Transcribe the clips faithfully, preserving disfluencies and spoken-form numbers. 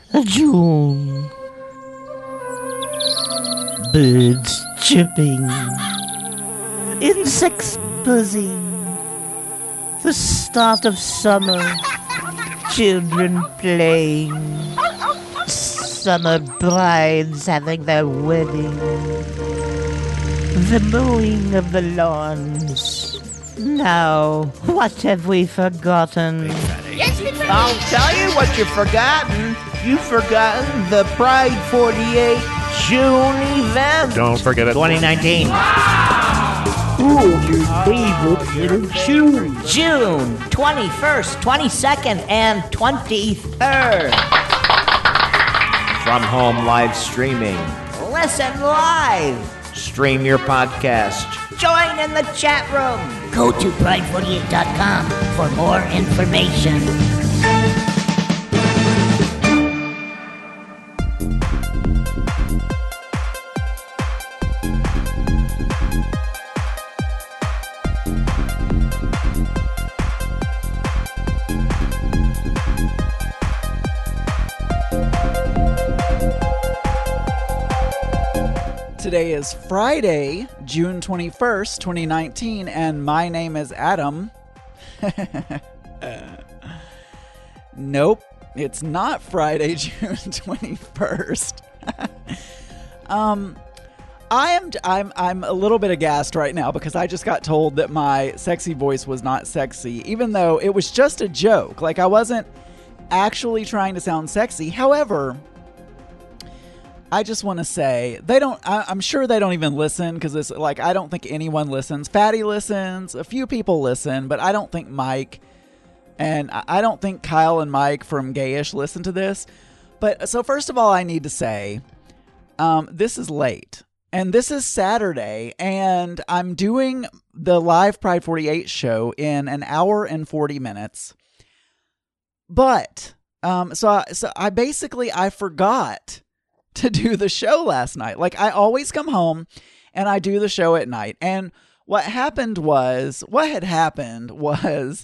June. Birds chirping. Insects buzzing. The start of summer. Children playing. Summer brides having their wedding. The mowing of the lawns. Now, what have we forgotten? I'll tell you what you've forgotten. You've forgotten the Pride forty-eight June event. Don't forget it. twenty nineteen. Oh, your favorite little June. June twenty-first, twenty-second, and twenty-third. From home live streaming. Listen live. Stream your podcast. Join in the chat room. Go to pride forty-eight dot com for more information. Today is Friday, June twenty-first, twenty nineteen, and my name is Adam. Nope, it's not Friday, June twenty-first. um, I am I'm I'm a little bit aghast right now because I just got told that my sexy voice was not sexy, even though it was just a joke. Like, I wasn't actually trying to sound sexy. However, I just want to say, they don't, I, I'm sure they don't even listen, because it's like, I don't think anyone listens. Fatty listens, a few people listen, but I don't think Mike, and I, I don't think Kyle and Mike from Gayish listen to this. But, so first of all, I need to say, um, this is late, and this is Saturday, and I'm doing the live Pride forty-eight show in an hour and forty minutes. But, um, so I, so I basically, I forgot to do the show last night. Like, I always come home and I do the show at night. And what happened was, what had happened was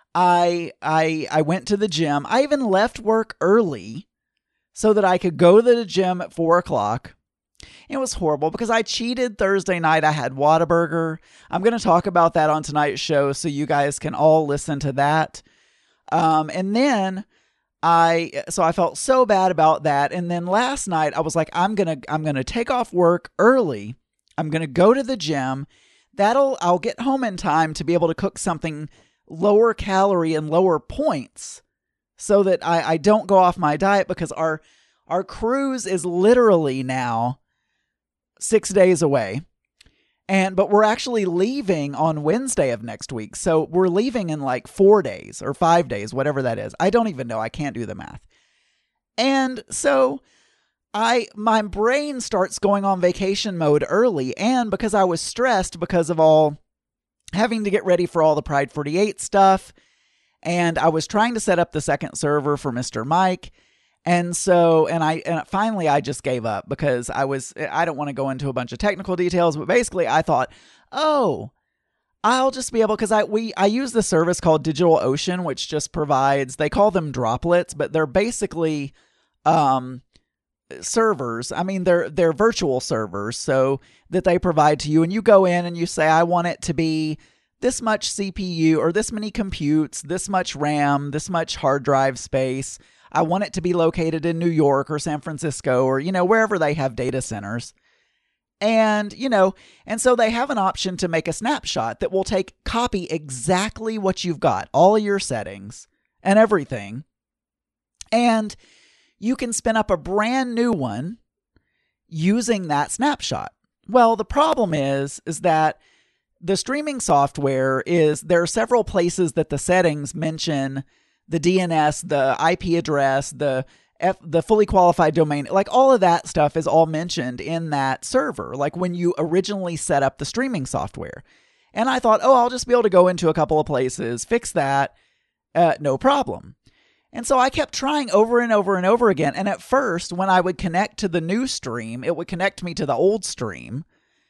I I I went to the gym. I even left work early so that I could go to the gym at four o'clock. It was horrible because I cheated Thursday night. I had Whataburger. I'm going to talk about that on tonight's show so you guys can all listen to that. Um, and then I, so I felt so bad about that. And then last night I was like, I'm going to, I'm going to take off work early. I'm going to go to the gym. That'll, I'll get home in time to be able to cook something lower calorie and lower points so that I, I don't go off my diet, because our, our cruise is literally now six days away. And, but we're actually leaving on Wednesday of next week. So we're leaving in like four days or five days, whatever that is. I don't even know. I can't do the math. And so I, my brain starts going on vacation mode early. And because I was stressed because of all having to get ready for all the Pride forty-eight stuff. And I was trying to set up the second server for Mister Mike. And so, and I, and finally I just gave up because I was, I don't want to go into a bunch of technical details, but basically I thought, oh, I'll just be able, because I, we, I use the service called DigitalOcean, which just provides, they call them droplets, but they're basically, um, servers. I mean, they're, they're virtual servers, so that they provide to you, and you go in and you say, I want it to be this much C P U or this many computes, this much RAM, this much hard drive space. I want it to be located in New York or San Francisco or, you know, wherever they have data centers. And, you know, and so they have an option to make a snapshot that will take, copy exactly what you've got, all of your settings and everything. And you can spin up a brand new one using that snapshot. Well, the problem is, is that the streaming software is, there are several places that the settings mention the D N S, the I P address, the F, the fully qualified domain, like all of that stuff is all mentioned in that server, like when you originally set up the streaming software. And I thought, oh, I'll just be able to go into a couple of places, fix that, uh, no problem. And so I kept trying over and over and over again. And at first, when I would connect to the new stream, it would connect me to the old stream.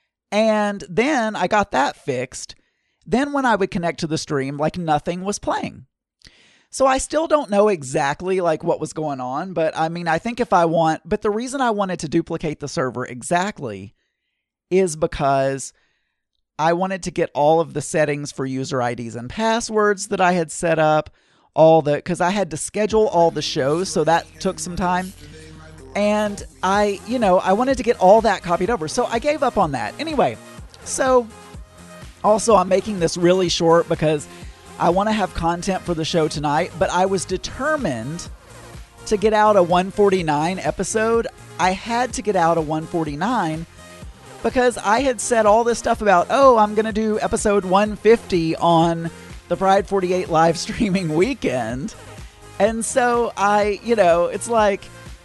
And then I got that fixed. Then when I would connect to the stream, like nothing was playing. So I still don't know exactly like what was going on, but I mean, I think if I want, but the reason I wanted to duplicate the server exactly is because I wanted to get all of the settings for user I Ds and passwords that I had set up, all the, because I had to schedule all the shows, so that took some time. And I, you know, I wanted to get all that copied over, so I gave up on that. Anyway, so also I'm making this really short because I want to have content for the show tonight, but I was determined to get out a one forty-nine episode. I had to get out a one forty-nine because I had said all this stuff about, oh, I'm going to do episode one fifty on the Pride forty-eight live streaming weekend. And so I, you know, it's like,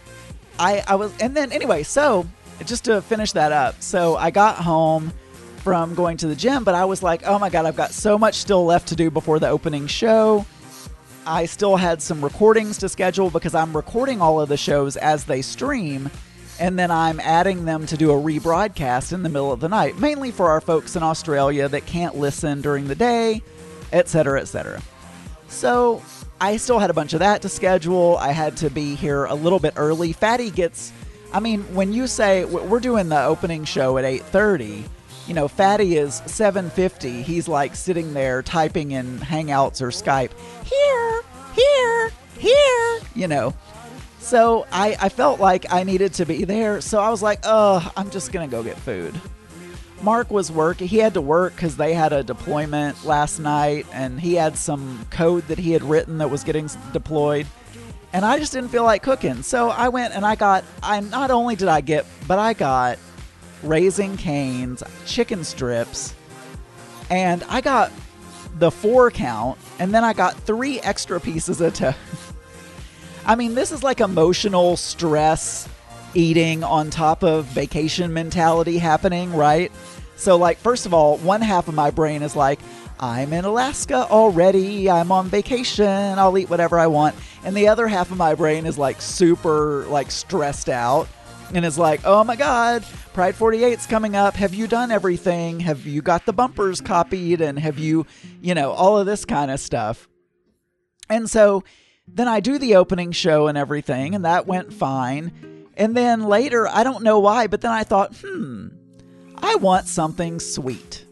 I, I was, and then anyway, so just to finish that up, so I got home from going to the gym, but I was like, oh my God, I've got so much still left to do before the opening show. I still had some recordings to schedule because I'm recording all of the shows as they stream, and then I'm adding them to do a rebroadcast in the middle of the night, mainly for our folks in Australia that can't listen during the day, et cetera, et cetera. So I still had a bunch of that to schedule. I had to be here a little bit early. Fatty gets, I mean, when you say we're doing the opening show at eight thirty, you know, Fatty is seven fifty. He's like sitting there typing in Hangouts or Skype. Here, here, here, you know. So I, I felt like I needed to be there. So I was like, oh, I'm just going to go get food. Mark was working. He had to work because they had a deployment last night, and he had some code that he had written that was getting deployed. And I just didn't feel like cooking. So I went and I got, I not only did I get, but I got Raising Cane's chicken strips, and I got the four count, and then I got three extra pieces of toast. I mean, this is like emotional stress eating on top of vacation mentality happening, right? So like, first of all, one half of my brain is like, I'm in Alaska already, I'm on vacation, I'll eat whatever I want. And the other half of my brain is like super like stressed out and is like, oh my God, Pride forty-eight's coming up. Have you done everything? Have you got the bumpers copied? And have you, you know, all of this kind of stuff. And so then I do the opening show and everything, and that went fine. And then later, I don't know why, but then I thought, hmm, I want something sweet.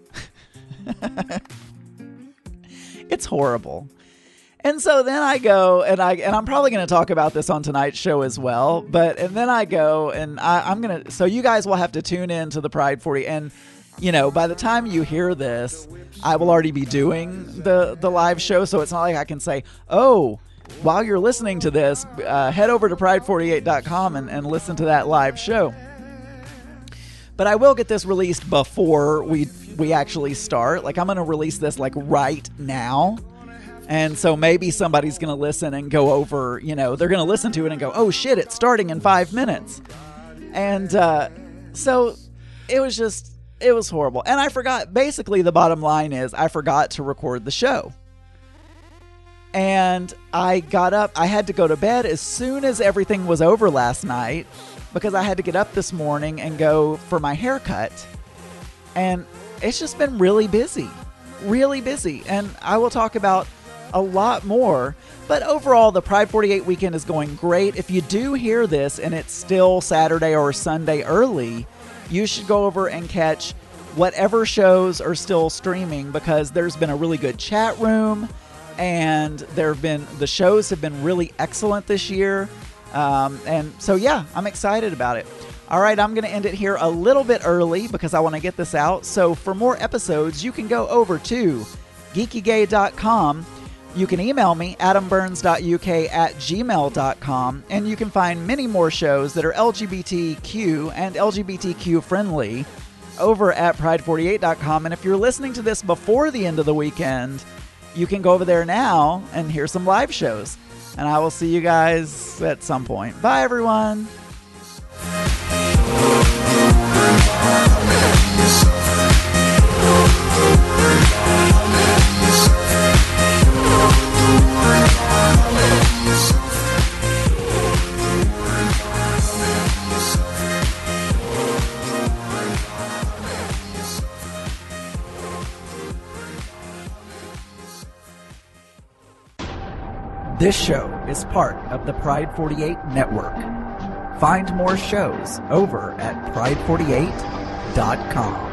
It's horrible. And so then I go, and I and I'm probably going to talk about this on tonight's show as well. But and then I go, and I, I'm gonna. So you guys will have to tune in to the Pride forty, and you know, by the time you hear this, I will already be doing the the live show. So it's not like I can say, oh, while you're listening to this, uh, head over to pride forty-eight dot com and, and listen to that live show. But I will get this released before we we actually start. Like, I'm going to release this like right now. And so maybe somebody's going to listen and go over, you know, they're going to listen to it and go, oh shit, it's starting in five minutes. And uh, so it was just, it was horrible. And I forgot, basically the bottom line is I forgot to record the show. And I got up, I had to go to bed as soon as everything was over last night because I had to get up this morning and go for my haircut. And it's just been really busy, really busy. And I will talk about a lot more, but overall the Pride forty-eight weekend is going great. If you do hear this and it's still Saturday or Sunday early, you should go over and catch whatever shows are still streaming because there's been a really good chat room. And there have been, the shows have been really excellent this year. Um, and so, yeah, I'm excited about it. All right, I'm going to end it here a little bit early because I want to get this out. So for more episodes, you can go over to geeky gay dot com. You can email me, adam burns dot u k at gmail dot com. And you can find many more shows that are L G B T Q and L G B T Q friendly over at pride forty-eight dot com. And if you're listening to this before the end of the weekend, you can go over there now and hear some live shows. And I will see you guys at some point. Bye, everyone. This show is part of the Pride forty-eight network. Find more shows over at pride forty-eight dot com.